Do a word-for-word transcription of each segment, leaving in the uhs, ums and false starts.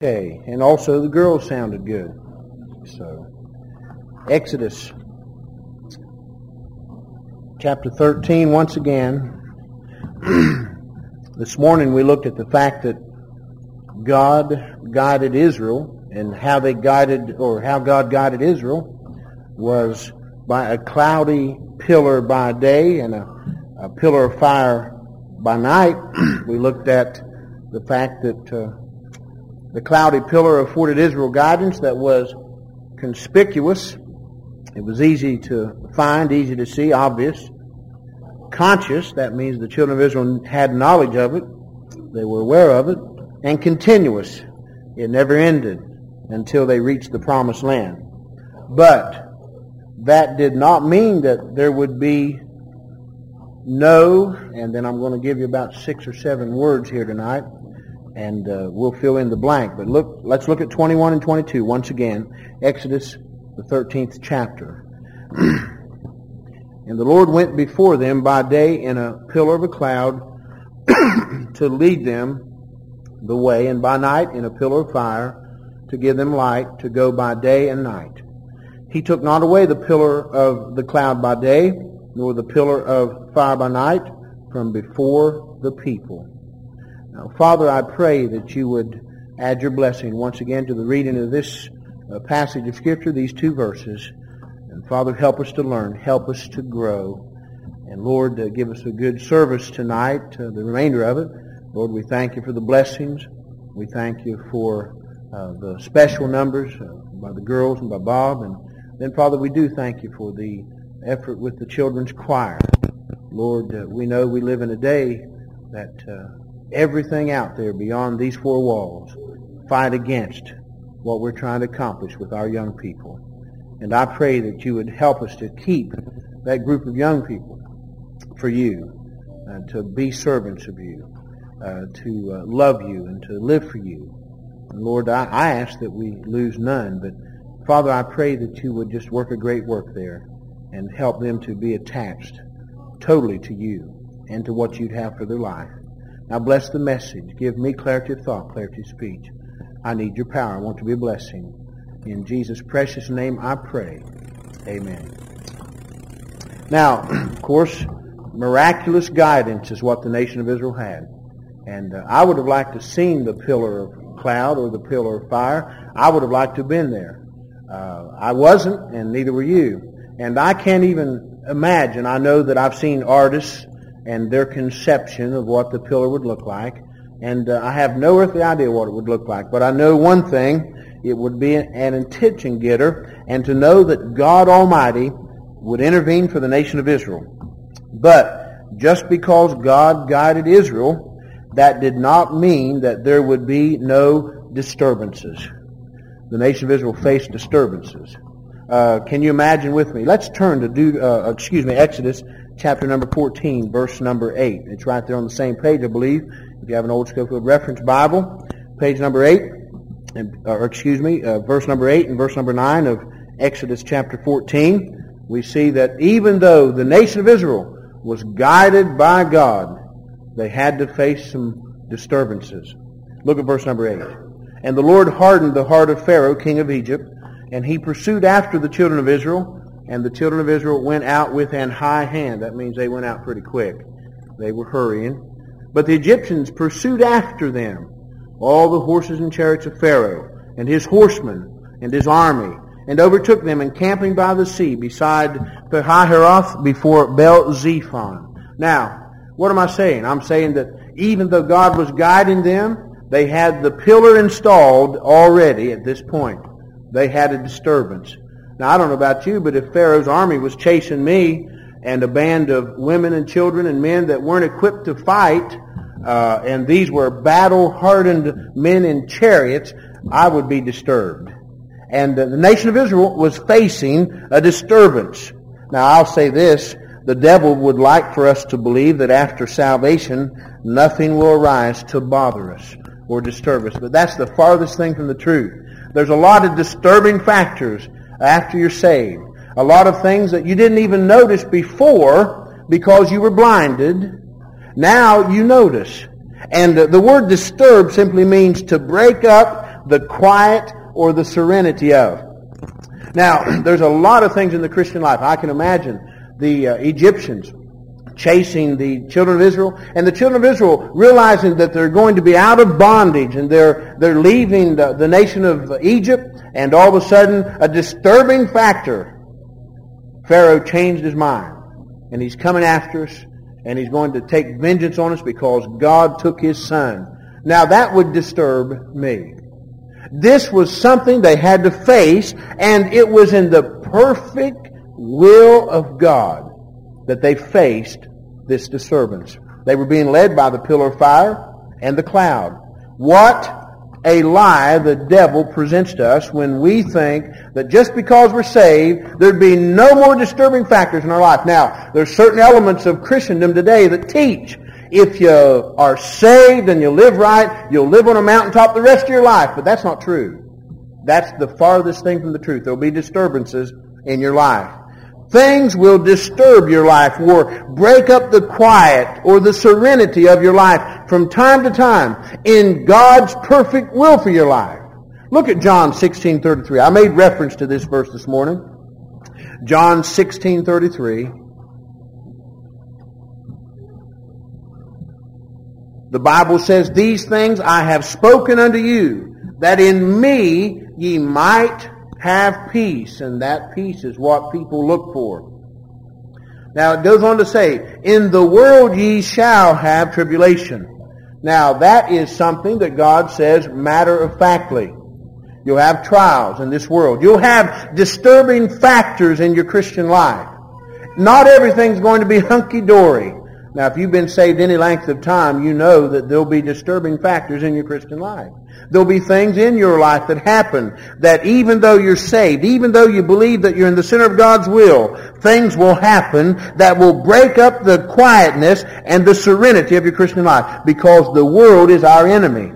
Okay, and also the girls sounded good. So, Exodus chapter thirteen, once again. This morning we looked at the fact that God guided Israel, and how they guided, or how God guided Israel was by a cloudy pillar by day and a, a pillar of fire by night. We looked at the fact that uh, the cloudy pillar afforded Israel guidance that was conspicuous. It was easy to find, easy to see, obvious. Conscious, that means the children of Israel had knowledge of it. They were aware of it. And continuous. It never ended until they reached the promised land. But that did not mean that there would be no, and then I'm going to give you about six or seven words here tonight, and uh, we'll fill in the blank. But look, let's look at twenty-one and twenty-two once again. Exodus, the thirteenth chapter. And the Lord went before them by day in a pillar of a cloud to lead them the way, and by night in a pillar of fire to give them light, to go by day and night. He took not away the pillar of the cloud by day, nor the pillar of fire by night from before the people. Now, Father, I pray that you would add your blessing once again to the reading of this uh, passage of Scripture, these two verses. And Father, help us to learn, help us to grow. And Lord, uh, give us a good service tonight, uh, the remainder of it. Lord, we thank you for the blessings. We thank you for uh, the special numbers uh, by the girls and by Bob. And then, Father, we do thank you for the effort with the children's choir. Lord, uh, we know we live in a day that uh, everything out there beyond these four walls fight against what we're trying to accomplish with our young people. And I pray that you would help us to keep that group of young people for you, uh, to be servants of you, uh, to uh, love you and to live for you. And Lord, I, I ask that we lose none, but Father, I pray that you would just work a great work there and help them to be attached totally to you and to what you'd have for their life. Now bless the message. Give me clarity of thought, clarity of speech. I need your power. I want to be a blessing. In Jesus' precious name I pray. Amen. Now, of course, miraculous guidance is what the nation of Israel had. And uh, I would have liked to have seen the pillar of cloud or the pillar of fire. I would have liked to have been there. Uh, I wasn't, and neither were you. And I can't even imagine. I know that I've seen artists and their conception of what the pillar would look like. And uh, I have no earthly idea what it would look like. But I know one thing. It would be an attention getter, and to know that God Almighty would intervene for the nation of Israel. But just because God guided Israel, that did not mean that there would be no disturbances. The nation of Israel faced disturbances. Uh, can you imagine with me? Let's turn to do, uh, excuse me, Exodus chapter number fourteen, verse number eight. It's right there on the same page, I believe. If you have an old Scofield Reference Bible, page number eight. And, or excuse me, uh, verse number eight and verse number nine of Exodus chapter fourteen, we see that even though the nation of Israel was guided by God, they had to face some disturbances. Look at verse number eight. And the Lord hardened the heart of Pharaoh, king of Egypt, and he pursued after the children of Israel, and the children of Israel went out with an high hand. That means they went out pretty quick. They were hurrying. But the Egyptians pursued after them, all the horses and chariots of Pharaoh, and his horsemen, and his army, and overtook them encamping by the sea beside Pihahiroth before Baal-zephon. Now, what am I saying? I'm saying that even though God was guiding them, they had the pillar installed already at this point. They had a disturbance. Now, I don't know about you, but if Pharaoh's army was chasing me and a band of women and children and men that weren't equipped to fight, Uh, and these were battle-hardened men in chariots, I would be disturbed. And uh, the nation of Israel was facing a disturbance. Now, I'll say this. The devil would like for us to believe that after salvation, nothing will arise to bother us or disturb us. But that's the farthest thing from the truth. There's a lot of disturbing factors after you're saved. A lot of things that you didn't even notice before because you were blinded. Now you notice. And the word disturb simply means to break up the quiet or the serenity of. Now, there's a lot of things in the Christian life. I can imagine the uh, Egyptians chasing the children of Israel, and the children of Israel realizing that they're going to be out of bondage, and they're they're leaving the, the nation of Egypt, and all of a sudden, a disturbing factor. Pharaoh changed his mind, and he's coming after us, and he's going to take vengeance on us because God took his son. Now, that would disturb me. This was something they had to face, and it was in the perfect will of God that they faced this disturbance. They were being led by the pillar of fire and the cloud. What a lie the devil presents to us when we think that just because we're saved, there'd be no more disturbing factors in our life. Now, there's certain elements of Christendom today that teach if you are saved and you live right, you'll live on a mountaintop the rest of your life. But that's not true. That's the farthest thing from the truth. There'll be disturbances in your life. Things will disturb your life or break up the quiet or the serenity of your life from time to time in God's perfect will for your life. Look at John sixteen thirty-three. I made reference to this verse this morning. John sixteen thirty-three. The Bible says, "These things I have spoken unto you, that in me ye might have peace." And that peace is what people look for. Now it goes on to say, "In the world ye shall have tribulation." Now that is something that God says matter-of-factly. You'll have trials in this world. You'll have disturbing factors in your Christian life. Not everything's going to be hunky-dory. Now, if you've been saved any length of time, you know that there'll be disturbing factors in your Christian life. There'll be things in your life that happen that even though you're saved, even though you believe that you're in the center of God's will, things will happen that will break up the quietness and the serenity of your Christian life, because the world is our enemy.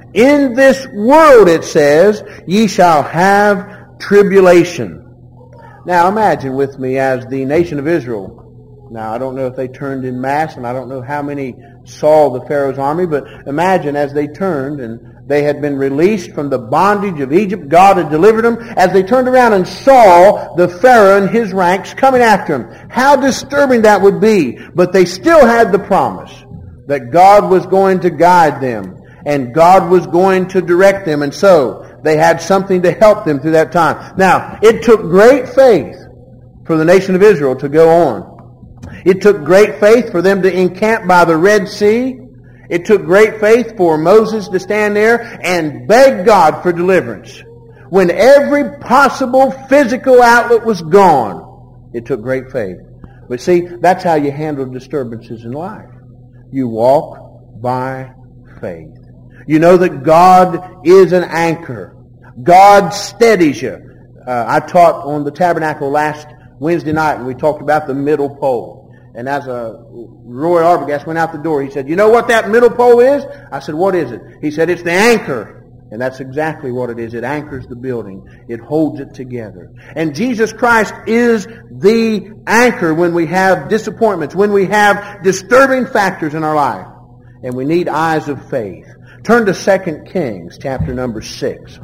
In this world, it says, ye shall have tribulation. Now, imagine with me as the nation of Israel. Now, I don't know if they turned in mass, and I don't know how many saw the Pharaoh's army, but imagine as they turned and they had been released from the bondage of Egypt. God had delivered them. As they turned around and saw the Pharaoh and his ranks coming after them, how disturbing that would be. But they still had the promise that God was going to guide them, and God was going to direct them, and so they had something to help them through that time. Now, it took great faith for the nation of Israel to go on. It took great faith for them to encamp by the Red Sea. It took great faith for Moses to stand there and beg God for deliverance. When every possible physical outlet was gone, it took great faith. But see, that's how you handle disturbances in life. You walk by faith. You know that God is an anchor. God steadies you. Uh, I taught on the tabernacle last Wednesday night, and we talked about the middle pole. And as a Roy Arbogast went out the door, he said, "You know what that middle pole is?" I said, "What is it?" He said, "It's the anchor." And that's exactly what it is. It anchors the building. It holds it together. And Jesus Christ is the anchor when we have disappointments, when we have disturbing factors in our life. And we need eyes of faith. Turn to Second Kings, chapter number six.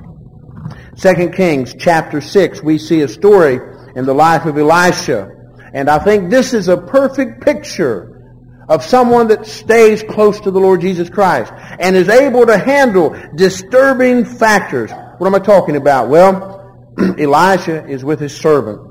Second Kings, chapter six, we see a story in the life of Elisha. And I think this is a perfect picture of someone that stays close to the Lord Jesus Christ and is able to handle disturbing factors. What am I talking about? Well, Elisha is with his servant.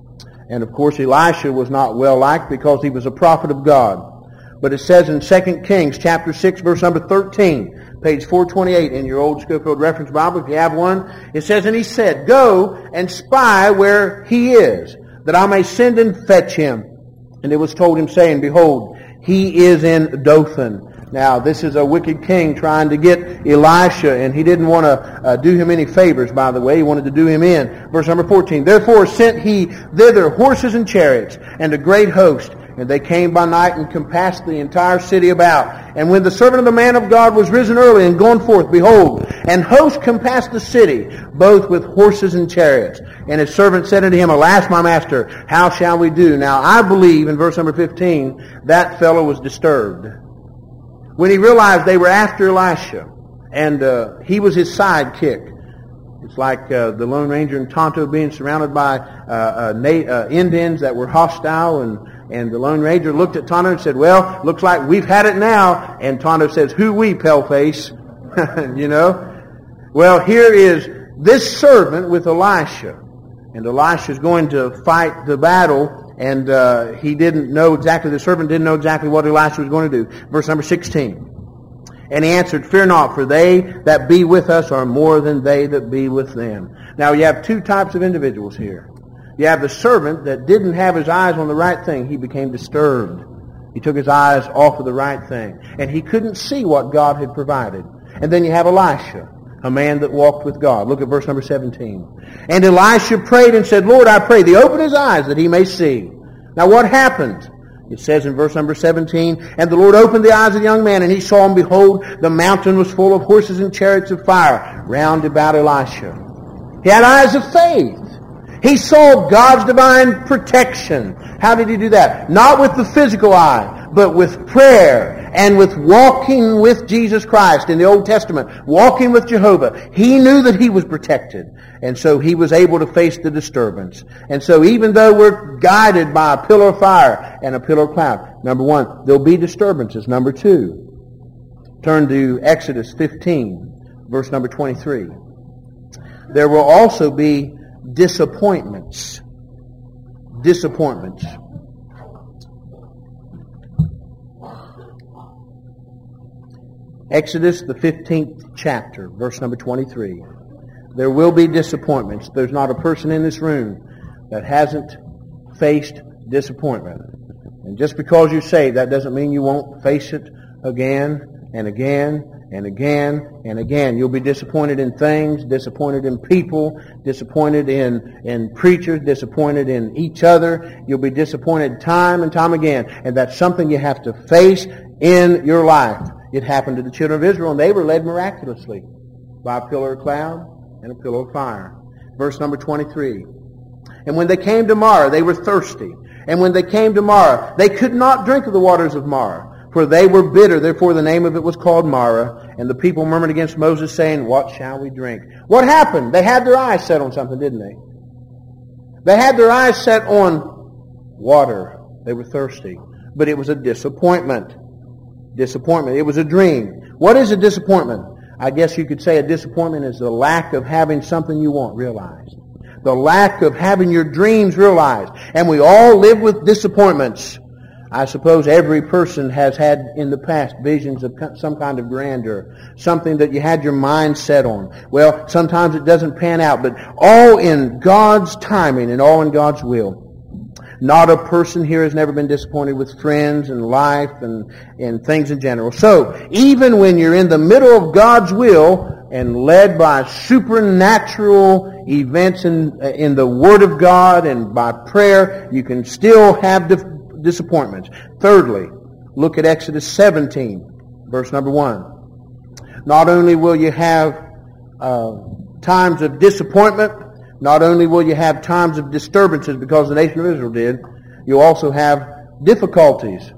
And of course, Elisha was not well liked because he was a prophet of God. But it says in Second Kings chapter six, verse number thirteen, page four twenty-eight in your old Scofield Reference Bible, if you have one, it says, "And he said, Go and spy where he is, that I may send and fetch him. And it was told him, saying, Behold, he is in Dothan." Now, this is a wicked king trying to get Elisha, and he didn't want to uh, do him any favors, by the way. He wanted to do him in. Verse number fourteen, "Therefore sent he thither horses and chariots, and a great host. And they came by night and compassed the entire city about. And when the servant of the man of God was risen early and gone forth, behold, and hosts compassed the city, both with horses and chariots. And his servant said unto him, Alas, my master, how shall we do? Now I believe," in verse number fifteen, "that fellow was disturbed. When he realized they were after Elisha, and uh, he was his sidekick. It's like uh, the Lone Ranger and Tonto being surrounded by uh, uh, Na- uh, Indians that were hostile, and, and the Lone Ranger looked at Tonto and said, well, looks like we've had it now. And Tonto says, who we, paleface? You know? Well, here is this servant with Elisha. And Elisha's going to fight the battle, and uh, he didn't know exactly, the servant didn't know exactly what Elisha was going to do. Verse number sixteen. And he answered, fear not, for they that be with us are more than they that be with them. Now you have two types of individuals here. You have the servant that didn't have his eyes on the right thing. He became disturbed. He took his eyes off of the right thing. And he couldn't see what God had provided. And then you have Elisha, a man that walked with God. Look at verse number seventeen. And Elisha prayed and said, Lord, I pray thee, open his eyes that he may see. Now what happened? It says in verse number seventeen, and the Lord opened the eyes of the young man, and he saw, and behold, the mountain was full of horses and chariots of fire round about Elisha. He had eyes of faith. He saw God's divine protection. How did he do that? Not with the physical eye, but with prayer and with walking with Jesus Christ in the Old Testament, walking with Jehovah. He knew that he was protected, and so he was able to face the disturbance. And so even though we're guided by a pillar of fire and a pillar of cloud, number one, there'll be disturbances. Number two, turn to Exodus fifteen, verse number twenty-three. There will also be disappointments. Disappointments. Exodus, the fifteenth chapter, verse number twenty-three. There will be disappointments. There's not a person in this room that hasn't faced disappointment. And just because you say that doesn't mean you won't face it again and again and again and again. You'll be disappointed in things, disappointed in people, disappointed in, in preachers, disappointed in each other. You'll be disappointed time and time again. And that's something you have to face in your life. It happened to the children of Israel, and they were led miraculously by a pillar of cloud and a pillar of fire. Verse number twenty-three. And when they came to Marah, they were thirsty. And when they came to Marah, they could not drink of the waters of Marah, for they were bitter. Therefore the name of it was called Marah. And the people murmured against Moses, saying, what shall we drink? What happened? They had their eyes set on something, didn't they? They had their eyes set on water. They were thirsty. But it was a disappointment. Disappointment. It was a dream. What is a disappointment? I guess you could say a disappointment is the lack of having something you want realized. The lack of having your dreams realized. And we all live with disappointments. I suppose every person has had in the past visions of some kind of grandeur, something that you had your mind set on. Well, sometimes it doesn't pan out, but all in God's timing and all in God's will. Not a person here has never been disappointed with friends and life and, and things in general. So, even when you're in the middle of God's will and led by supernatural events in, in the Word of God and by prayer, you can still have dif- disappointments. Thirdly, look at Exodus seventeen, verse number one. Not only will you have uh, times of disappointment, not only will you have times of disturbances because the nation of Israel did, you'll also have difficulties.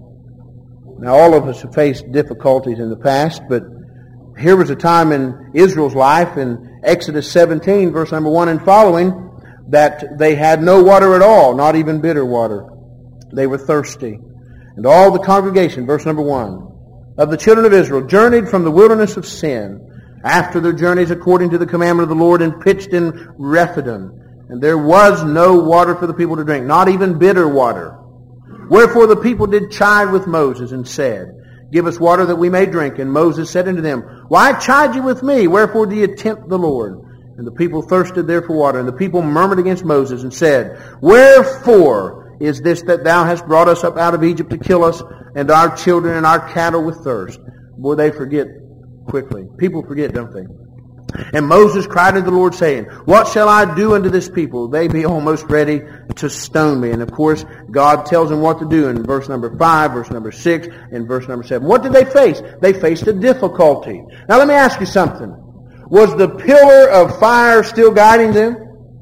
Now, all of us have faced difficulties in the past, but here was a time in Israel's life in Exodus seventeen, verse number one and following, that they had no water at all, not even bitter water. They were thirsty. And all the congregation, verse number one, of the children of Israel journeyed from the wilderness of sin after their journeys according to the commandment of the Lord, and pitched in Rephidim. And there was no water for the people to drink, not even bitter water. Wherefore the people did chide with Moses, and said, give us water that we may drink. And Moses said unto them, why chide you with me? Wherefore do ye tempt the Lord? And the people thirsted there for water. And the people murmured against Moses, and said, wherefore is this that thou hast brought us up out of Egypt to kill us, and our children and our cattle with thirst? Boy, they forget quickly. People forget, don't they? And Moses cried unto the Lord, saying, what shall I do unto this people? They be almost ready to stone me. And of course, God tells them what to do in verse number five, verse number six, and verse number seven. What did they face? They faced a difficulty. Now let me ask you something. Was the pillar of fire still guiding them?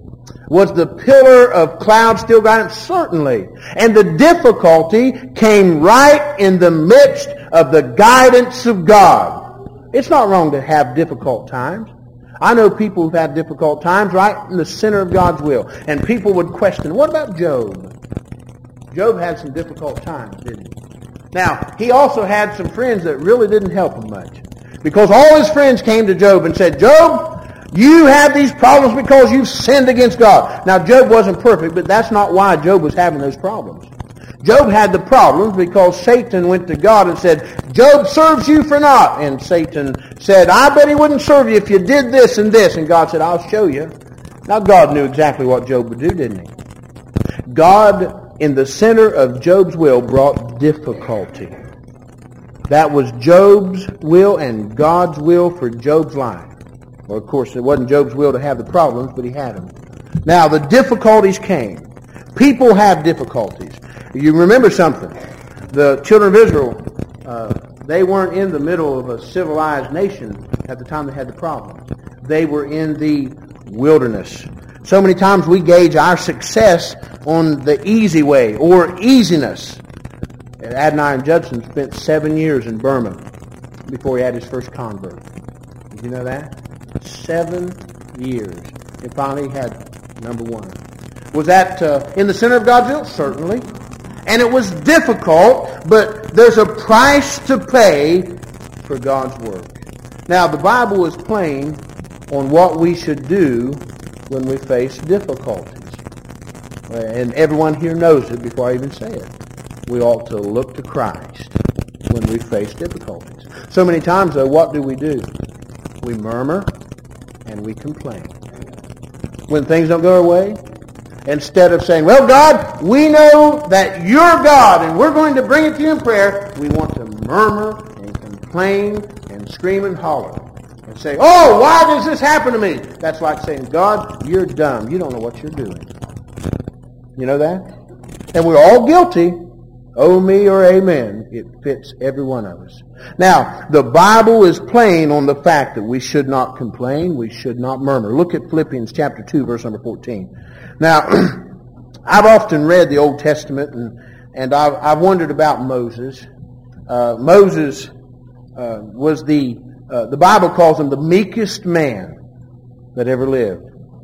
Was the pillar of cloud still guiding them? Certainly. And the difficulty came right in the midst of the guidance of God. It's not wrong to have difficult times. I know people who've had difficult times right in the center of God's will. And people would question, what about Job? Job had some difficult times, didn't he? Now, he also had some friends that really didn't help him much. Because all his friends came to Job and said, Job, you have these problems because you've sinned against God. Now, Job wasn't perfect, but that's not why Job was having those problems. Job had the problems because Satan went to God and said, Job serves you for naught. And Satan said, I bet he wouldn't serve you if you did this and this. And God said, I'll show you. Now, God knew exactly what Job would do, didn't he? God, in the center of Job's will, brought difficulty. That was Job's will and God's will for Job's life. Well, of course, it wasn't Job's will to have the problems, but he had them. Now, the difficulties came. People have difficulties. You remember something. The children of Israel, uh, they weren't in the middle of a civilized nation at the time they had the problems. They were in the wilderness. So many times we gauge our success on the easy way or easiness. And Adoniram Judson spent seven years in Burma before he had his first convert. Did you know that? Seven years. And finally he had number one. Was that uh, in the center of God's will? Certainly. And it was difficult, but there's a price to pay for God's work. Now, the Bible is plain on what we should do when we face difficulties. And everyone here knows it before I even say it. We ought to look to Christ when we face difficulties. So many times, though, what do we do? We murmur and we complain. When things don't go our way, instead of saying, well, God, we know that you're God and we're going to bring it to you in prayer, we want to murmur and complain and scream and holler and say, oh, why does this happen to me? That's like saying, God, you're dumb. You don't know what you're doing. You know that? And we're all guilty. Oh, me or amen. It fits every one of us. Now, the Bible is plain on the fact that we should not complain. We should not murmur. Look at Philippians chapter two, verse number fourteen. Now, I've often read the Old Testament, and, and I've, I've wondered about Moses. Uh, Moses uh, was the, uh, the Bible calls him the meekest man that ever lived.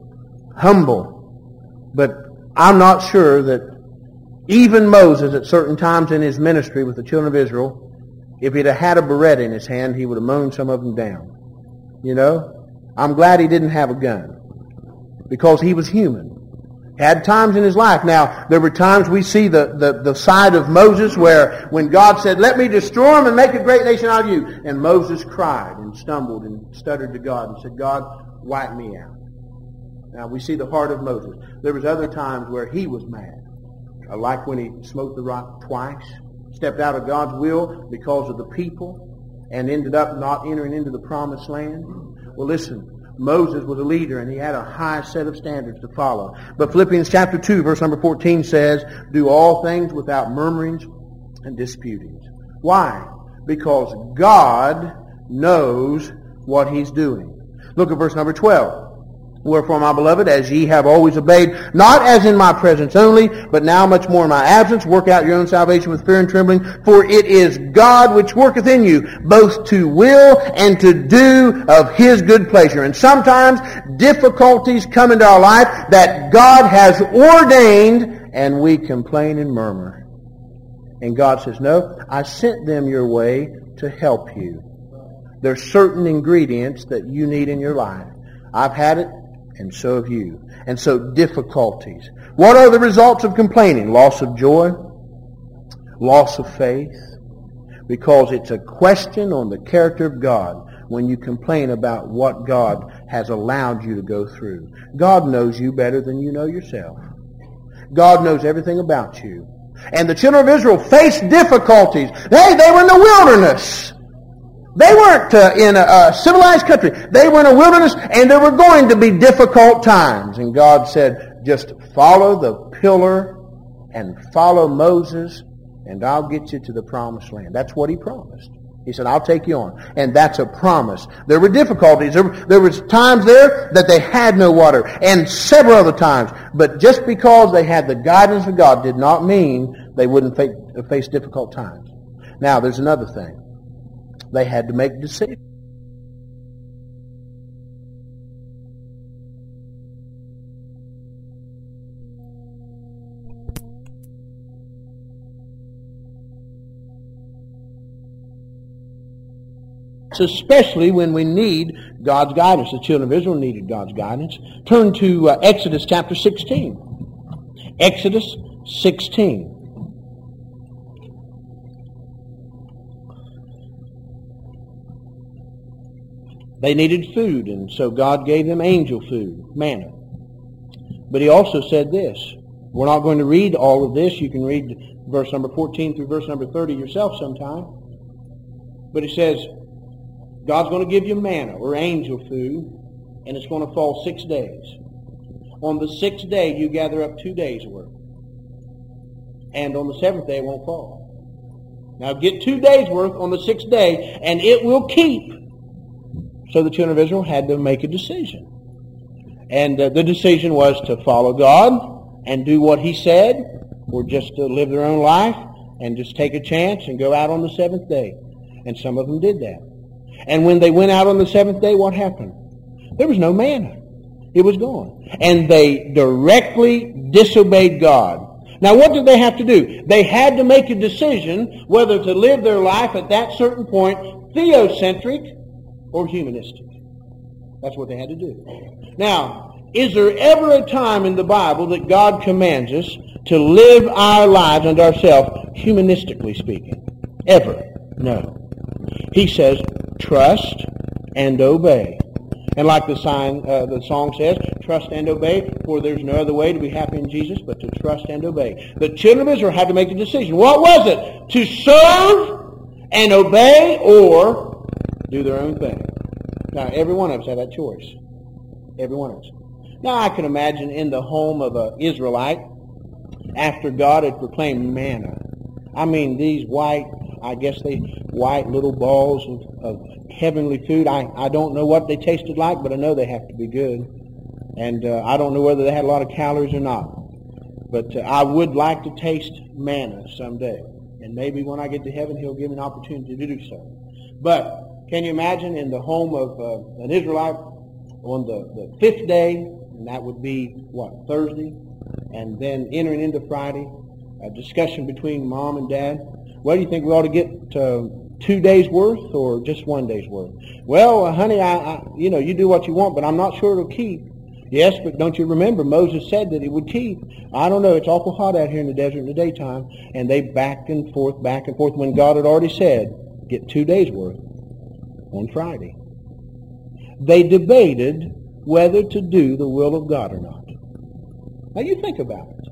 Humble. But I'm not sure that even Moses, at certain times in his ministry with the children of Israel, if he'd have had a Beretta in his hand, he would have mown some of them down. You know? I'm glad he didn't have a gun, because he was human. Had times in his life. Now, there were times we see the, the, the side of Moses where when God said, let me destroy him and make a great nation out of you. And Moses cried and stumbled and stuttered to God and said, God, wipe me out. Now, we see the heart of Moses. There was other times where he was mad. Like when he smote the rock twice, stepped out of God's will because of the people, and ended up not entering into the promised land. Well, listen, Moses was a leader, and he had a high set of standards to follow. But Philippians chapter two, verse number fourteen says, do all things without murmurings and disputings. Why? Because God knows what he's doing. Look at verse number twelve. Wherefore, my beloved, as ye have always obeyed, not as in my presence only, but now much more in my absence, work out your own salvation with fear and trembling, for it is God which worketh in you, both to will and to do of his good pleasure. And sometimes difficulties come into our life that God has ordained, and we complain and murmur. And God says, no, I sent them your way to help you. There's certain ingredients that you need in your life. I've had it, and so have you. And so difficulties. What are the results of complaining? Loss of joy, loss of faith, because it's a question on the character of God when you complain about what God has allowed you to go through. God knows you better than you know yourself. God knows everything about you. And the children of Israel faced difficulties. Hey, they were in the wilderness. They weren't uh, in a, a civilized country. They were in a wilderness, and there were going to be difficult times. And God said, just follow the pillar and follow Moses, and I'll get you to the promised land. That's what he promised. He said, I'll take you on. And that's a promise. There were difficulties. There, there was times there that they had no water, and several other times. But just because they had the guidance of God did not mean they wouldn't face, face difficult times. Now, there's another thing. They had to make decisions. especially when we need God's guidance. The children of Israel needed God's guidance. Turn to uh, Exodus chapter sixteen. Exodus sixteen. They needed food, and so God gave them angel food, manna. But he also said this. We're not going to read all of this. You can read verse number fourteen through verse number thirty yourself sometime. But he says, God's going to give you manna, or angel food, and it's going to fall six days. On the sixth day, you gather up two days' worth. And on the seventh day, it won't fall. Now get two days' worth on the sixth day, and it will keep. So the children of Israel had to make a decision. And uh, the decision was to follow God and do what he said, or just to live their own life and just take a chance and go out on the seventh day. And some of them did that. And when they went out on the seventh day, what happened? There was no manna. It was gone. And they directly disobeyed God. Now what did they have to do? They had to make a decision whether to live their life at that certain point theocentric or humanistic. That's what they had to do. Now, is there ever a time in the Bible that God commands us to live our lives unto ourselves, humanistically speaking? Ever? No. He says, trust and obey. And like the sign, uh, the song says, trust and obey, for there's no other way to be happy in Jesus but to trust and obey. The children of Israel had to make a decision. What was it? To serve and obey, or do their own thing. Now, every one of us had that choice. Every one of us. Now, I can imagine in the home of an Israelite, after God had proclaimed manna. I mean, these white, I guess they, white little balls of, of heavenly food. I, I don't know what they tasted like, but I know they have to be good. And uh, I don't know whether they had a lot of calories or not. But uh, I would like to taste manna someday. And maybe when I get to heaven, he'll give me an opportunity to do so. But can you imagine in the home of uh, an Israelite on the, the fifth day, and that would be, what, Thursday, and then entering into Friday, a discussion between mom and dad. Well, do you think we ought to get uh, two days' worth or just one day's worth? Well, uh, honey, I, I, you know, you do what you want, but I'm not sure it'll keep. Yes, but don't you remember, Moses said that it would keep. I don't know, it's awful hot out here in the desert in the daytime, and they back and forth, back and forth, when God had already said, get two days' worth on Friday. They debated whether to do the will of God or not. Now you think about it.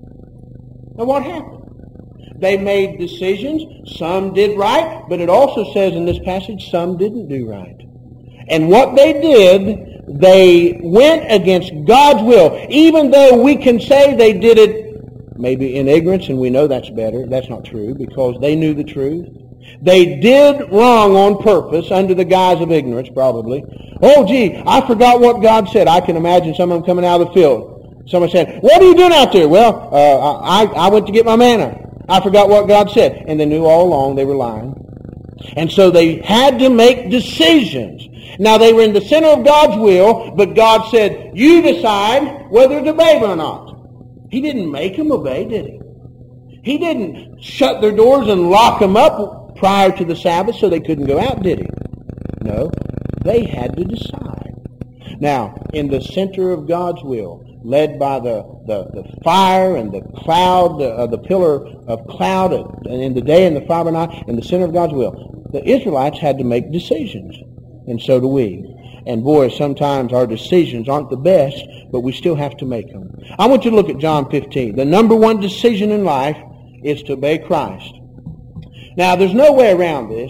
Now what happened? They made decisions. Some did right, but it also says in this passage, some didn't do right. And what they did, they went against God's will. Even though we can say they did it maybe in ignorance, and we know that's better. That's not true, because they knew the truth. They did wrong on purpose under the guise of ignorance, probably. Oh, gee, I forgot what God said. I can imagine someone coming out of the field. Someone said, what are you doing out there? Well, uh, I, I went to get my manna. I forgot what God said. And they knew all along they were lying. And so they had to make decisions. Now, they were in the center of God's will, but God said, you decide whether to obey or not. He didn't make them obey, did he? He didn't shut their doors and lock them up prior to the Sabbath so they couldn't go out, did he? No, they had to decide. Now, in the center of God's will, led by the, the, the fire and the cloud, uh, the pillar of cloud, and in the day and the fire by night, in the center of God's will, the Israelites had to make decisions, and so do we. And boy, sometimes our decisions aren't the best, but we still have to make them. I want you to look at John fifteen. The number one decision in life is to obey Christ. Now, there's no way around this.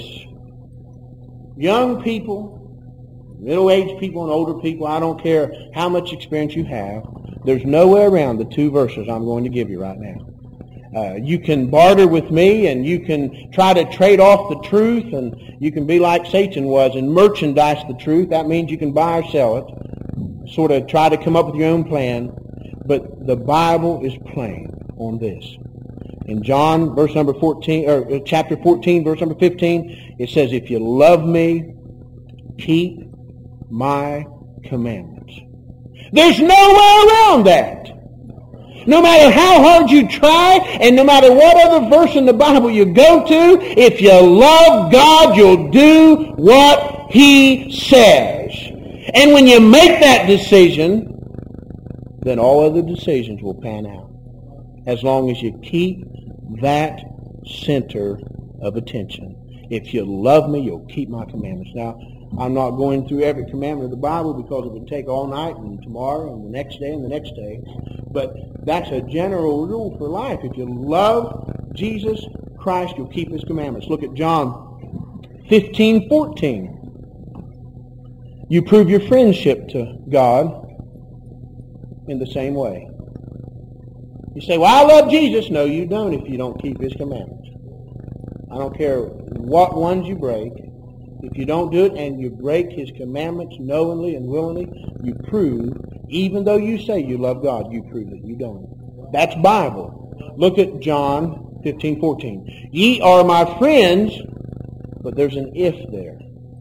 Young people, middle-aged people, and older people, I don't care how much experience you have, there's no way around the two verses I'm going to give you right now. Uh, you can barter with me, and you can try to trade off the truth, and you can be like Satan was and merchandise the truth. That means you can buy or sell it, sort of try to come up with your own plan. But the Bible is plain on this. In John, verse number fourteen, or chapter fourteen, verse number fifteen, it says, if you love me, keep my commandments. There's no way around that. No matter how hard you try, and no matter what other verse in the Bible you go to, if you love God, you'll do what He says. And when you make that decision, then all other decisions will pan out. As long as you keep that center of attention. If you love me, you'll keep my commandments. Now, I'm not going through every commandment of the Bible because it would take all night and tomorrow and the next day and the next day. But that's a general rule for life. If you love Jesus Christ, you'll keep His commandments. Look at John fifteen fourteen. You prove your friendship to God in the same way. You say, well, I love Jesus. No, you don't if you don't keep His commandments. I don't care what ones you break. If you don't do it and you break His commandments knowingly and willingly, you prove, even though you say you love God, you prove that you don't. That's Bible. Look at John fifteen fourteen. Ye are my friends, but there's an if there.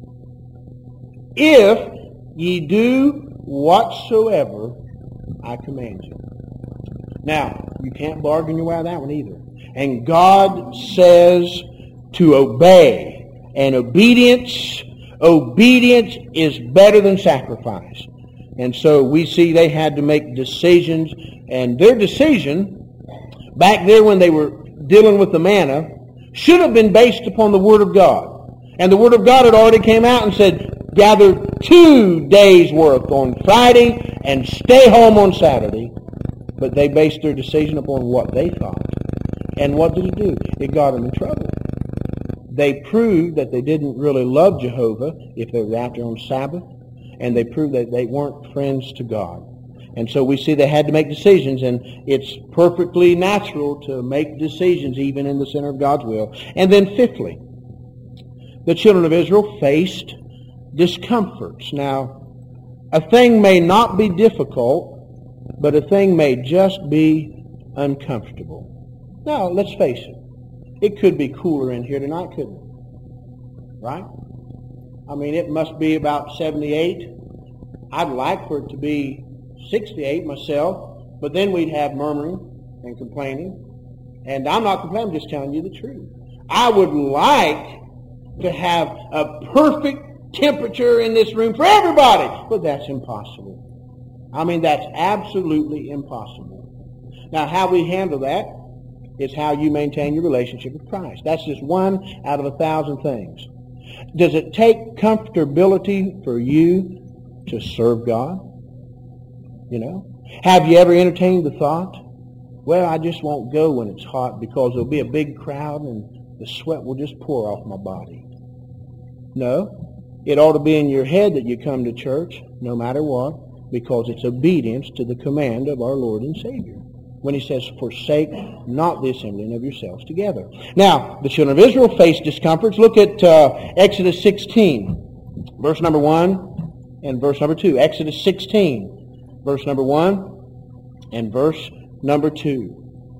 If ye do whatsoever I command you. Now, you can't bargain your way out of that one either. And God says to obey. And obedience, obedience is better than sacrifice. And so we see they had to make decisions. And their decision, back there when they were dealing with the manna, should have been based upon the Word of God. And the Word of God had already came out and said, gather two days' worth on Friday and stay home on Saturday. But they based their decision upon what they thought. And what did it do? It got them in trouble. They proved that they didn't really love Jehovah if they were out there on Sabbath. And they proved that they weren't friends to God. And so we see they had to make decisions, and it's perfectly natural to make decisions even in the center of God's will. And then fifthly, the children of Israel faced discomforts. Now, a thing may not be difficult, but a thing may just be uncomfortable. Now, let's face it. It could be cooler in here tonight, couldn't it? Right? I mean, it must be about seventy-eight. I'd like for it to be sixty-eight myself, but then we'd have murmuring and complaining. And I'm not complaining, I'm just telling you the truth. I would like to have a perfect temperature in this room for everybody, but that's impossible. I mean, that's absolutely impossible. Now, how we handle that is how you maintain your relationship with Christ. That's just one out of a thousand things. Does it take comfortability for you to serve God? You know? Have you ever entertained the thought, well, I just won't go when it's hot because there'll be a big crowd and the sweat will just pour off my body? No. It ought to be in your head that you come to church no matter what, because it's obedience to the command of our Lord and Savior, when He says, forsake not the assembling of yourselves together. Now, the children of Israel faced discomforts. Look at uh, Exodus sixteen, verse number one and verse number two. Exodus sixteen, verse number one and verse number two.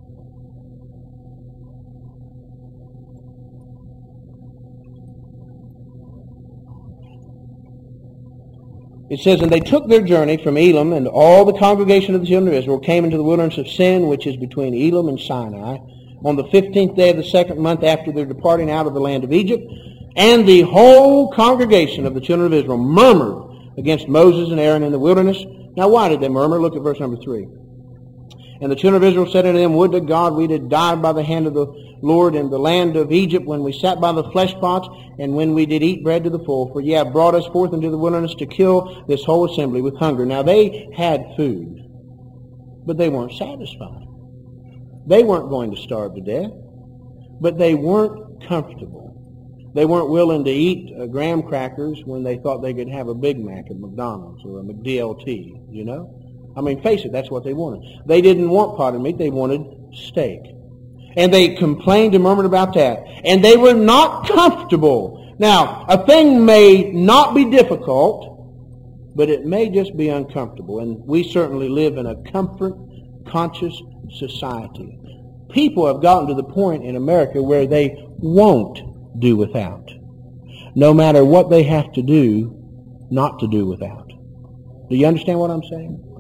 It says, and they took their journey from Elim, and all the congregation of the children of Israel came into the wilderness of Sin, which is between Elim and Sinai, on the fifteenth day of the second month after their departing out of the land of Egypt. And the whole congregation of the children of Israel murmured against Moses and Aaron in the wilderness. Now, why did they murmur? Look at verse number three. And the children of Israel said unto them, would to God we did die by the hand of the Lord in the land of Egypt, when we sat by the flesh pots, and when we did eat bread to the full. For ye have brought us forth into the wilderness to kill this whole assembly with hunger. Now they had food, but they weren't satisfied. They weren't going to starve to death, but they weren't comfortable. They weren't willing to eat uh, graham crackers when they thought they could have a Big Mac at McDonald's or a McDLT, you know? I mean, face it, that's what they wanted. They didn't want potted meat, they wanted steak. And they complained and murmured about that. And they were not comfortable. Now, a thing may not be difficult, but it may just be uncomfortable. And we certainly live in a comfort-conscious society. People have gotten to the point in America where they won't do without. No matter what they have to do, not to do without. Do you understand what I'm saying?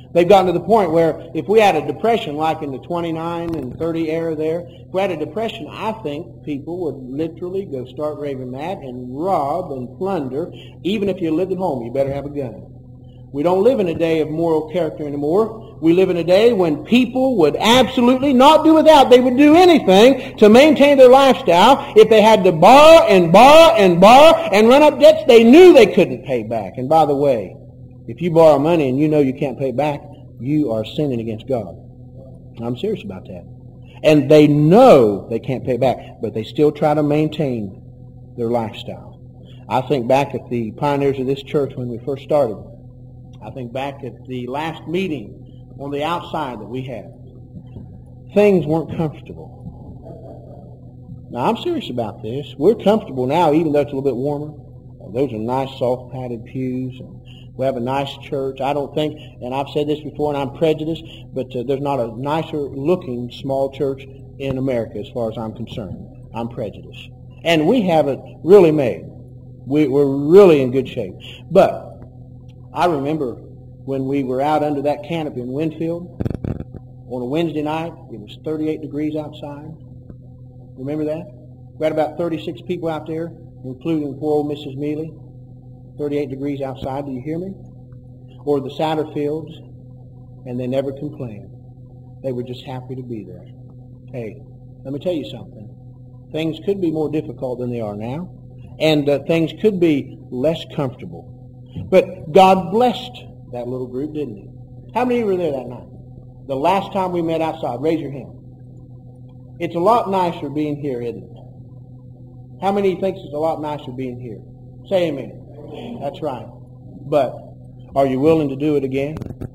They've gotten to the point where if we had a depression like in the twenty-nine and thirty era there, if we had a depression, I think people would literally go start raving mad and rob and plunder. Even if you lived at home, you better have a gun. We don't live in a day of moral character anymore. We live in a day when people would absolutely not do without. They would do anything to maintain their lifestyle. If they had to borrow and borrow and borrow and run up debts they knew they couldn't pay back. And by the way, if you borrow money and you know you can't pay back, you are sinning against God. I'm serious about that. And they know they can't pay back, but they still try to maintain their lifestyle. I think back at the pioneers of this church when we first started. I think back at the last meeting on the outside that we had. Things weren't comfortable. Now, I'm serious about this. We're comfortable now, even though it's a little bit warmer. Those are nice, soft, padded pews. And we have a nice church. I don't think, and I've said this before, and I'm prejudiced, but uh, there's not a nicer-looking small church in America as far as I'm concerned. I'm prejudiced. And we have it really made. We, we're really in good shape. But I remember when we were out under that canopy in Winfield on a Wednesday night. It was thirty-eight degrees outside. Remember that? We had about thirty-six people out there, including poor old Missus Mealy. thirty-eight degrees outside. Do you hear me? Or the Satterfields, and they never complained. They were just happy to be there. Hey, let me tell you something. Things could be more difficult than they are now, and uh, things could be less comfortable. But God blessed that little group, didn't He? How many were there that night? The last time we met outside, raise your hand. It's a lot nicer being here, isn't it? How many thinks it's a lot nicer being here? Say amen. That's right. But are you willing to do it again?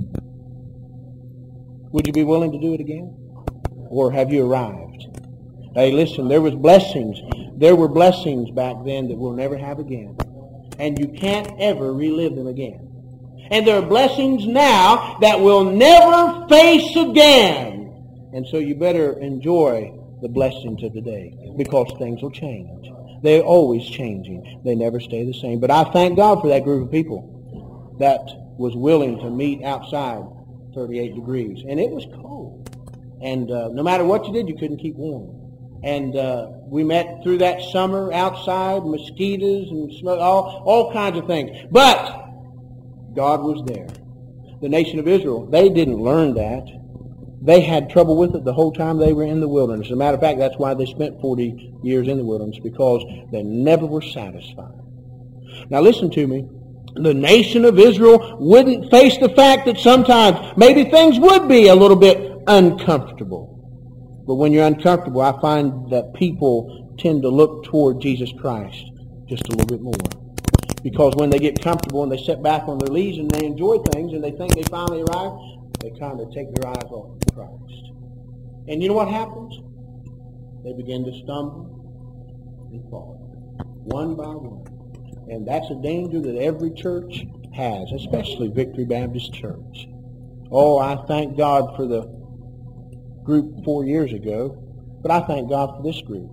Would you be willing to do it again? Or have you arrived? Hey, listen, there was blessings. There were blessings back then that we'll never have again. And you can't ever relive them again. And there are blessings now that we'll never face again. And so you better enjoy the blessings of the day, because things will change. They're always changing. They never stay the same. But I thank God for that group of people that was willing to meet outside thirty-eight degrees. And it was cold. And uh, no matter what you did, you couldn't keep warm. And uh, we met through that summer outside, mosquitoes and smoke, all, all kinds of things. But God was there. The nation of Israel, they didn't learn that. They had trouble with it the whole time they were in the wilderness. As a matter of fact, that's why they spent forty years in the wilderness, because they never were satisfied. Now listen to me. The nation of Israel wouldn't face the fact that sometimes maybe things would be a little bit uncomfortable. But when you're uncomfortable, I find that people tend to look toward Jesus Christ just a little bit more. Because when they get comfortable and they sit back on their leaves and they enjoy things and they think they finally arrived, they kind of take their eyes off of Christ. And you know what happens? They begin to stumble and fall, one by one. And that's a danger that every church has, especially Victory Baptist Church. Oh, I thank God for the group four years ago, but I thank God for this group.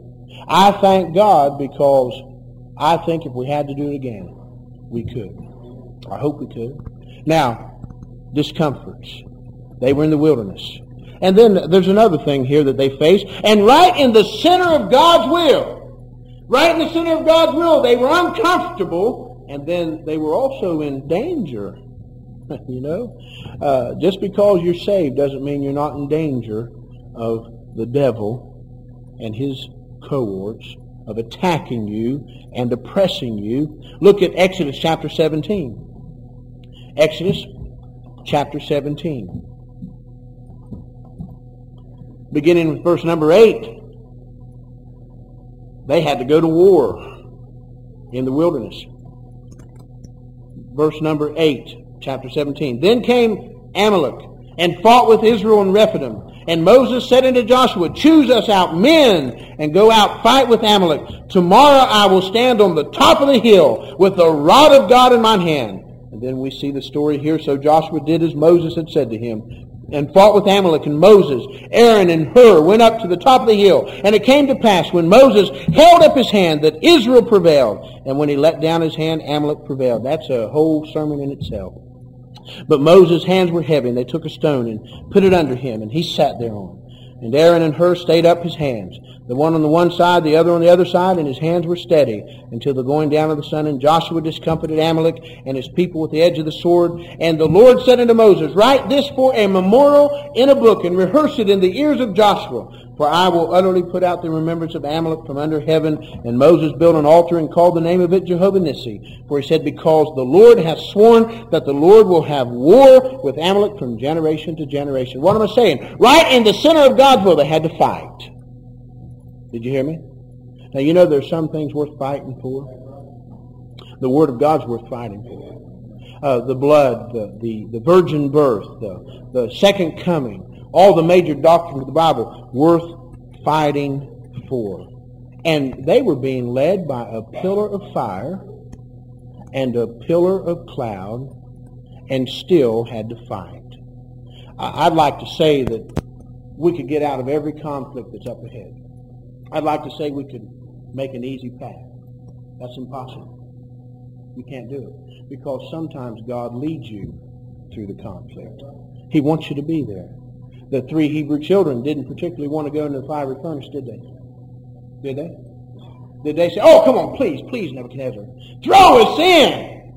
I thank God because I think if we had to do it again, we could. I hope we could. Now, discomforts. They were in the wilderness. And then there's another thing here that they faced. And right in the center of God's will, right in the center of God's will, they were uncomfortable, and then they were also in danger. You know, uh, just because you're saved doesn't mean you're not in danger of the devil and his cohorts of attacking you and oppressing you. Look at Exodus chapter seventeen. Exodus chapter seventeen. Beginning with verse number eight. They had to go to war in the wilderness. Verse number eight. Chapter seventeen. Then came Amalek and fought with Israel in Rephidim. And Moses said unto Joshua, choose us out men and go out fight with Amalek. Tomorrow I will stand on the top of the hill with the rod of God in my hand. And then we see the story here. So Joshua did as Moses had said to him, and fought with Amalek. And Moses, Aaron, and Hur went up to the top of the hill. And it came to pass, when Moses held up his hand, that Israel prevailed. And when he let down his hand, Amalek prevailed. That's a whole sermon in itself. But Moses' hands were heavy, and they took a stone and put it under him, and he sat thereon. And Aaron and Hur stayed up his hands, the one on the one side, the other on the other side, and his hands were steady until the going down of the sun. And Joshua discomfited Amalek and his people with the edge of the sword. And the Lord said unto Moses, Write this for a memorial in a book, and rehearse it in the ears of Joshua. For I will utterly put out the remembrance of Amalek from under heaven. And Moses built an altar and called the name of it Jehovah Nissi. For he said, Because the Lord hath sworn that the Lord will have war with Amalek from generation to generation. What am I saying? Right in the center of God's will, they had to fight. Did you hear me? Now, you know there's some things worth fighting for. The Word of God's worth fighting for. Uh, the blood, the, the, the virgin birth, the, the second coming, all the major doctrines of the Bible, worth fighting for. And they were being led by a pillar of fire and a pillar of cloud, and still had to fight. I'd like to say that we could get out of every conflict that's up ahead. I'd like to say we could make an easy path. That's impossible. You can't do it. Because sometimes God leads you through the conflict. He wants you to be there. The three Hebrew children didn't particularly want to go into the fiery furnace, did they? Did they? Did they say, oh, come on, please, please, Nebuchadnezzar, throw us in?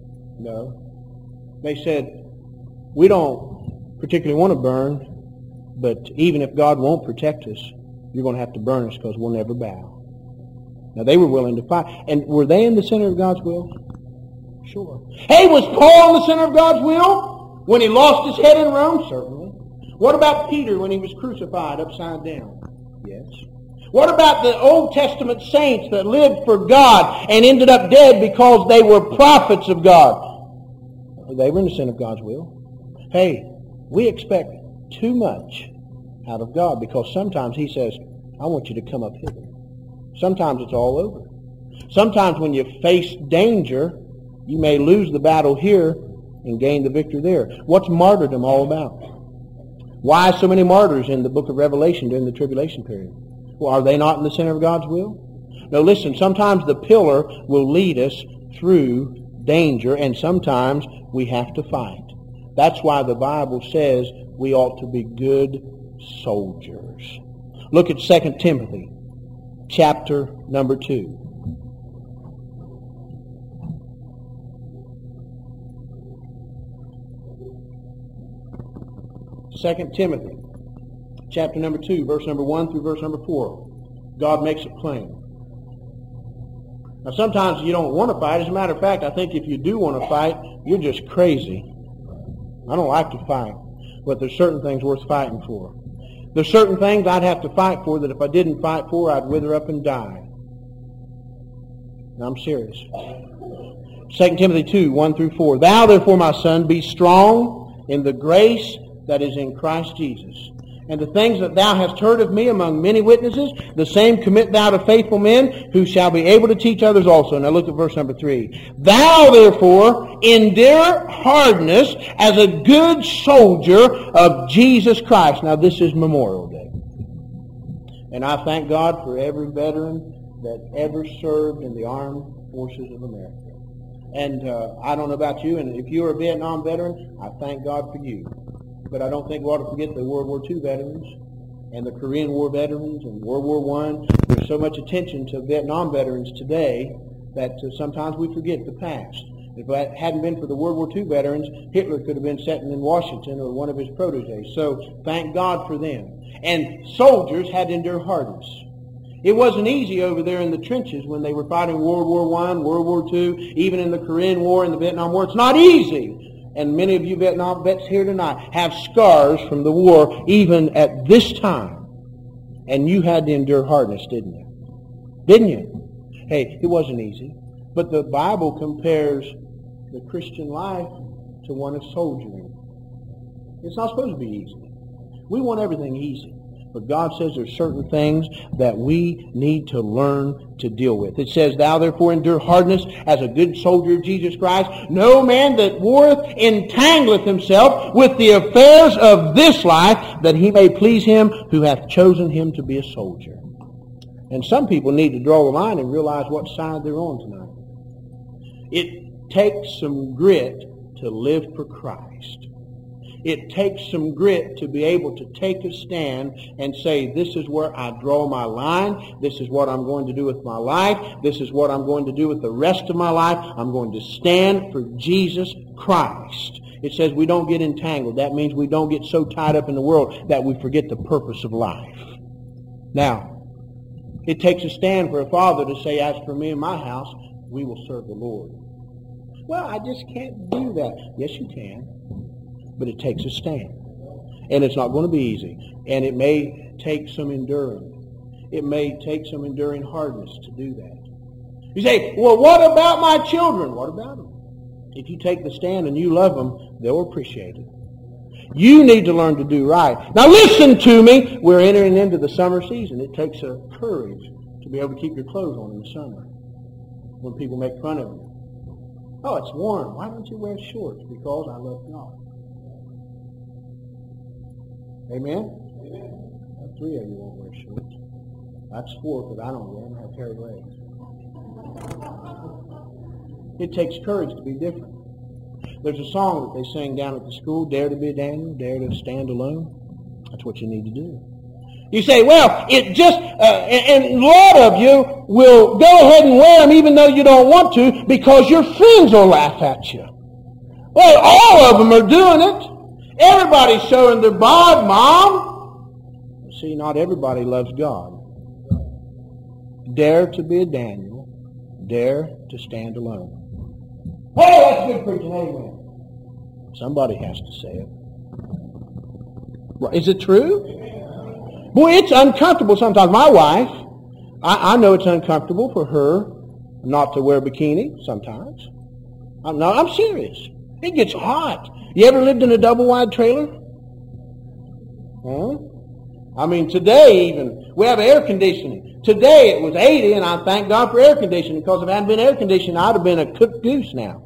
No. They said, we don't particularly want to burn, but even if God won't protect us, you're going to have to burn us because we'll never bow. Now, they were willing to fight. And were they in the center of God's will? Sure. Hey, was Paul in the center of God's will when he lost his head in Rome? Certainly. What about Peter when he was crucified upside down? Yes. What about the Old Testament saints that lived for God and ended up dead because they were prophets of God? They were in the center of God's will. Hey, we expect too much out of God because sometimes He says, I want you to come up hither. Sometimes it's all over. Sometimes when you face danger, you may lose the battle here and gain the victory there. What's martyrdom all about? Why so many martyrs in the book of Revelation during the tribulation period? Well, are they not in the center of God's will? No, listen, sometimes the pillar will lead us through danger, and sometimes we have to fight. That's why the Bible says we ought to be good soldiers. Look at Second Timothy, chapter number two. Second Timothy, chapter number two, verse number one through verse number four. God makes it plain. Now, sometimes you don't want to fight. As a matter of fact, I think if you do want to fight, you're just crazy. I don't like to fight, but there's certain things worth fighting for. There's certain things I'd have to fight for that if I didn't fight for, I'd wither up and die. Now, I'm serious. Second Timothy two, one through four. Thou, therefore, my son, be strong in the grace that is in Christ Jesus. And the things that thou hast heard of me among many witnesses, the same commit thou to faithful men, who shall be able to teach others also. Now look at verse number three. Thou, therefore, endure hardness as a good soldier of Jesus Christ. Now this is Memorial Day. And I thank God for every veteran that ever served in the armed forces of America. And uh, I don't know about you, and if you're a Vietnam veteran, I thank God for you. But I don't think we ought to forget the World War Two veterans and the Korean War veterans and World War One. There's so much attention to Vietnam veterans today that uh, sometimes we forget the past. If it hadn't been for the World War Two veterans, Hitler could have been sitting in Washington or one of his proteges. So thank God for them. And soldiers had to endure hardness. It wasn't easy over there in the trenches when they were fighting World War One, World War Two, even in the Korean War and the Vietnam War. It's not easy. And many of you Vietnam vets here tonight have scars from the war even at this time. And you had to endure hardness, didn't you? Didn't you? Hey, it wasn't easy. But the Bible compares the Christian life to one of soldiering. It's not supposed to be easy. We want everything easy. But God says there's certain things that we need to learn to deal with. It says, Thou therefore endure hardness as a good soldier of Jesus Christ. No man that warreth entangleth himself with the affairs of this life, that he may please him who hath chosen him to be a soldier. And some people need to draw the line and realize what side they're on tonight. It takes some grit to live for Christ. It takes some grit to be able to take a stand and say, this is where I draw my line. This is what I'm going to do with my life. This is what I'm going to do with the rest of my life. I'm going to stand for Jesus Christ. It says we don't get entangled. That means we don't get so tied up in the world that we forget the purpose of life. Now, it takes a stand for a father to say, as for me and my house, we will serve the Lord. Well, I just can't do that. Yes, you can. But it takes a stand. And it's not going to be easy. And it may take some enduring. It may take some enduring hardness to do that. You say, well, what about my children? What about them? If you take the stand and you love them, they'll appreciate it. You need to learn to do right. Now listen to me. We're entering into the summer season. It takes a courage to be able to keep your clothes on in the summer when people make fun of you. Oh, it's warm. Why don't you wear shorts? Because I love God. Amen? Amen. Three of you won't wear shorts. That's four, because I don't wear them. I have hairy legs. It takes courage to be different. There's a song that they sing down at the school, Dare to be a Daniel, Dare to Stand Alone. That's what you need to do. You say, well, it just, uh, and, and a lot of you will go ahead and wear them even though you don't want to because your friends will laugh at you. Well, all of them are doing it. Everybody's showing their bod, Mom. See, not everybody loves God. Dare to be a Daniel. Dare to stand alone. Hey, that's good preaching. Amen. Somebody has to say it. Is it true? Boy, it's uncomfortable sometimes. My wife, I, I know it's uncomfortable for her not to wear a bikini sometimes. I'm, no, I'm serious. It gets hot. You ever lived in a double-wide trailer? Huh? I mean, today even, we have air conditioning. Today it was eighty, and I thank God for air conditioning, because if it hadn't been air conditioning, I'd have been a cooked goose now.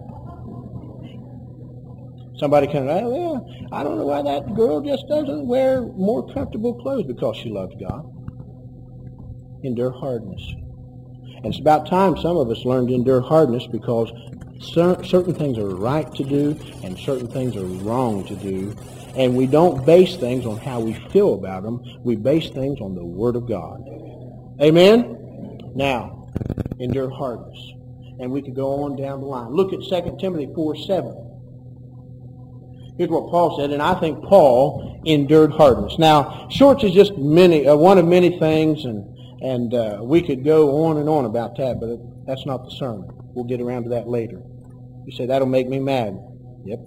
Somebody comes, oh, well, I don't know why that girl just doesn't wear more comfortable clothes, because she loves God. Endure hardness. And it's about time some of us learned to endure hardness, because cer- certain things are right to do and certain things are wrong to do. And we don't base things on how we feel about them. We base things on the Word of God. Amen? Now, endure hardness. And we could go on down the line. Look at Second Timothy four seven. Here's what Paul said, and I think Paul endured hardness. Now, shorts is just many, uh, one of many things, and and uh, we could go on and on about that, but it, that's not the sermon. We'll get around to that later. You say, that'll make me mad. Yep.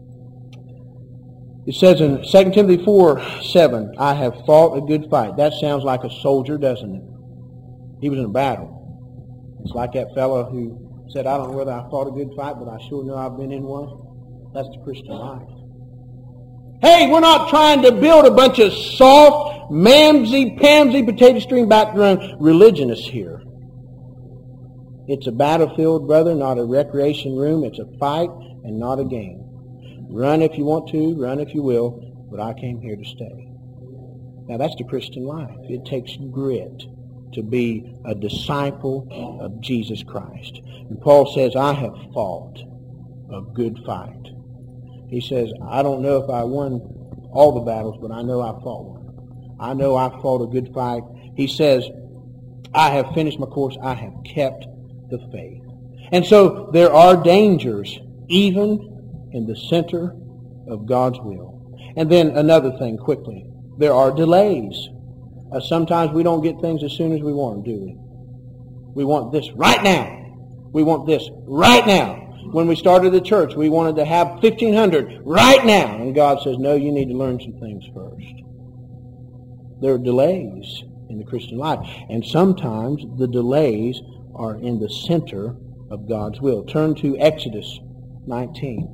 It says in Second Timothy four seven, I have fought a good fight. That sounds like a soldier, doesn't it? He was in a battle. It's like that fellow who said, I don't know whether I fought a good fight, but I sure know I've been in one. That's the Christian life. Hey, we're not trying to build a bunch of soft, mamsy-pamsy, potato string background religionists here. It's a battlefield, brother, not a recreation room. It's a fight and not a game. Run if you want to, run if you will, but I came here to stay. Now, that's the Christian life. It takes grit to be a disciple of Jesus Christ. And Paul says, I have fought a good fight. He says, I don't know if I won all the battles, but I know I fought one. I know I fought a good fight. He says, I have finished my course. I have kept the faith. And so there are dangers, even in the center of God's will. And then another thing, quickly. There are delays. Uh, sometimes we don't get things as soon as we want them, do we? We want this right now. We want this right now. When we started the church, we wanted to have fifteen hundred right now. And God says, no, you need to learn some things first. There are delays in the Christian life. And sometimes the delays are in the center of God's will. Turn to Exodus nineteen.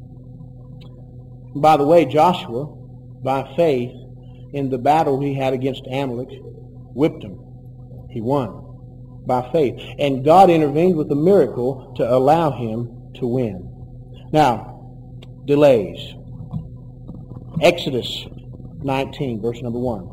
By the way, Joshua, by faith, in the battle he had against Amalek, whipped him. He won by faith. And God intervened with a miracle to allow him to win. Now, delays. Exodus nineteen, verse number one.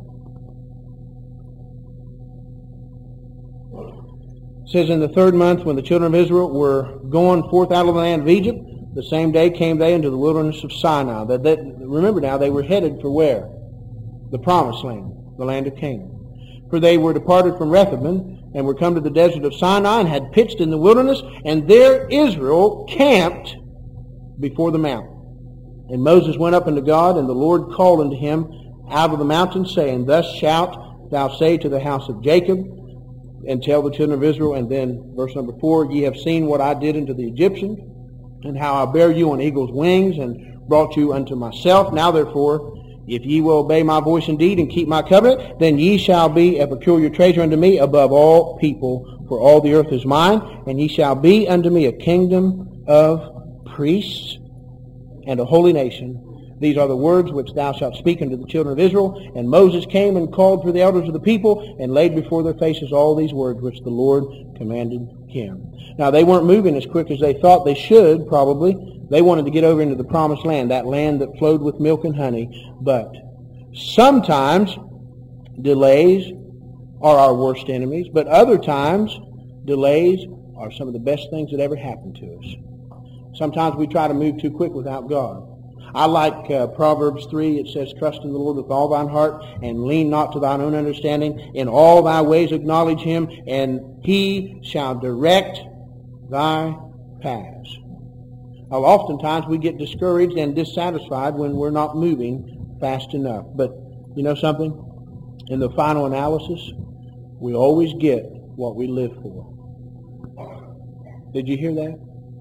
It says, in the third month, when the children of Israel were going forth out of the land of Egypt, The same day came they into the wilderness of Sinai. That, that, remember now, they were headed for where? The promised land, the land of Canaan. For they were departed from Rephidim, and were come to the desert of Sinai, and had pitched in the wilderness, and there Israel camped before the mountain. And Moses went up unto God, and the Lord called unto him out of the mountain, saying, Thus shalt thou say to the house of Jacob, and tell the children of Israel. And then verse number four, Ye have seen what I did unto the Egyptians, and how I bare you on eagle's wings, and brought you unto myself. Now therefore, if ye will obey my voice indeed, and keep my covenant, then ye shall be a peculiar treasure unto me above all people, for all the earth is mine, and ye shall be unto me a kingdom of priests and a holy nation. These are the words which thou shalt speak unto the children of Israel. And Moses came and called for the elders of the people, and laid before their faces all these words which the Lord commanded him. Now, they weren't moving as quick as they thought they should, probably. They wanted to get over into the promised land, that land that flowed with milk and honey. But sometimes delays are our worst enemies, but other times delays are some of the best things that ever happened to us. Sometimes we try to move too quick without God. I like uh, Proverbs three. It says, Trust in the Lord with all thine heart, and lean not to thine own understanding. In all thy ways acknowledge him, and he shall direct thy paths. Now, oftentimes we get discouraged and dissatisfied when we're not moving fast enough. But you know something? In the final analysis, we always get what we live for. Did you hear that?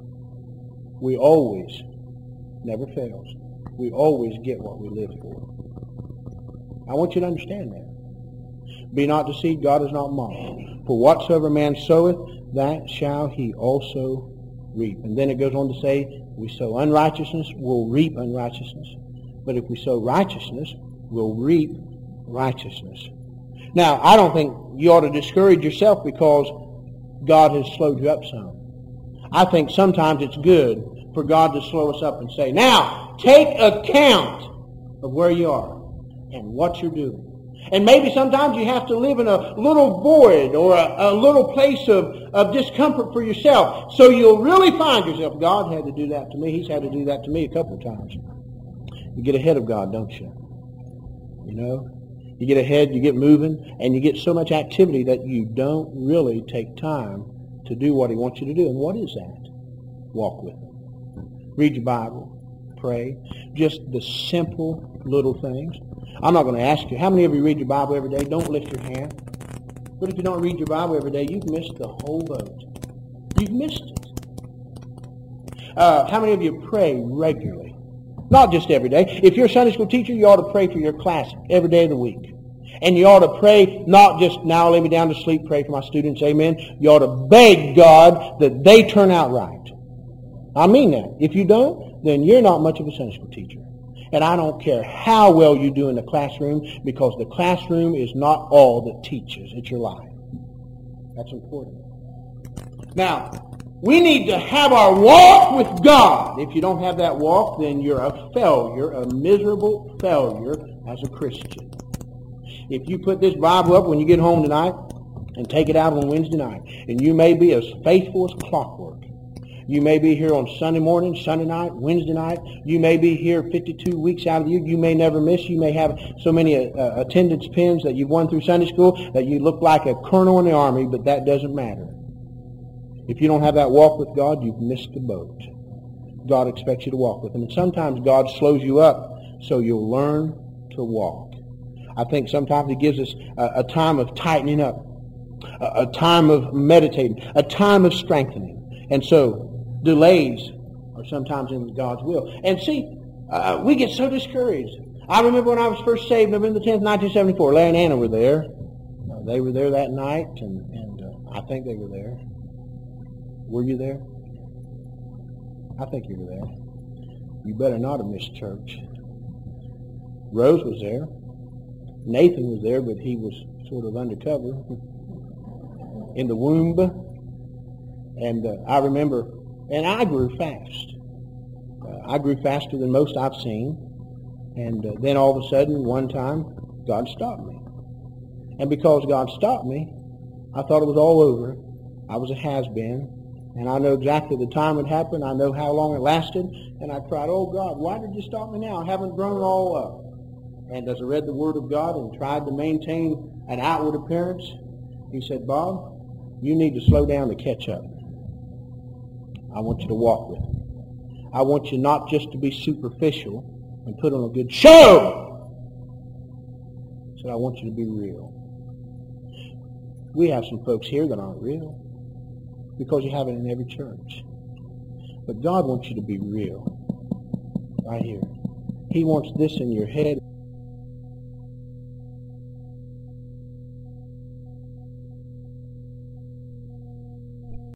We always, never fails, we always get what we live for. I want you to understand that. Be not deceived, God is not mocked. For whatsoever man soweth, that shall he also reap. And then it goes on to say, we sow unrighteousness, we'll reap unrighteousness. But if we sow righteousness, we'll reap righteousness. Now, I don't think you ought to discourage yourself because God has slowed you up some. I think sometimes it's good for God to slow us up and say, now, take account of where you are and what you're doing. And maybe sometimes you have to live in a little void or a, a little place of, of discomfort for yourself. So you'll really find yourself, God had to do that to me. He's had to do that to me a couple of times. You get ahead of God, don't you? You know? You get ahead, you get moving, and you get so much activity that you don't really take time to do what he wants you to do. And what is that? Walk with him. Read your Bible. Pray. Just the simple little things. I'm not going to ask you, how many of you read your Bible every day? Don't lift your hand. But if you don't read your Bible every day, you've missed the whole boat. You've missed it. Uh, how many of you pray regularly? Not just every day. If you're a Sunday school teacher, you ought to pray for your class every day of the week. And you ought to pray, not just, now lay me down to sleep, pray for my students, amen. You ought to beg God that they turn out right. I mean that. If you don't, then you're not much of a Sunday school teacher. And I don't care how well you do in the classroom, because the classroom is not all that teaches. It's your life. That's important. Now, we need to have our walk with God. If you don't have that walk, then you're a failure, a miserable failure as a Christian. If you put this Bible up when you get home tonight and take it out on Wednesday night, and you may be as faithful as clockwork. You may be here on Sunday morning, Sunday night, Wednesday night. You may be here fifty-two weeks out of the year. You may never miss. You may have so many uh, attendance pins that you've won through Sunday school that you look like a colonel in the army, but that doesn't matter. If you don't have that walk with God, you've missed the boat. God expects you to walk with him. And sometimes God slows you up so you'll learn to walk. I think sometimes he gives us a, a time of tightening up, a, a time of meditating, a time of strengthening. And so delays are sometimes in God's will. And see, uh, we get so discouraged. I remember when I was first saved, November tenth, nineteen seventy-four. Larry and Anna were there. Uh, they were there that night, and, and uh, I think they were there. Were you there? I think you were there. You better not have missed church. Rose was there. Nathan was there, but he was sort of undercover in the womb. And uh, I remember, and I grew fast. Uh, I grew faster than most I've seen. And uh, then all of a sudden, one time, God stopped me. And because God stopped me, I thought it was all over. I was a has-been. And I know exactly the time it happened. I know how long it lasted. And I cried, oh, God, why did you stop me now? I haven't grown all up. And as I read the Word of God and tried to maintain an outward appearance, he said, Bob, you need to slow down to catch up. I want you to walk with me. I want you not just to be superficial and put on a good show. He said, I want you to be real. We have some folks here that aren't real because you have it in every church. But God wants you to be real right here. He wants this in your head.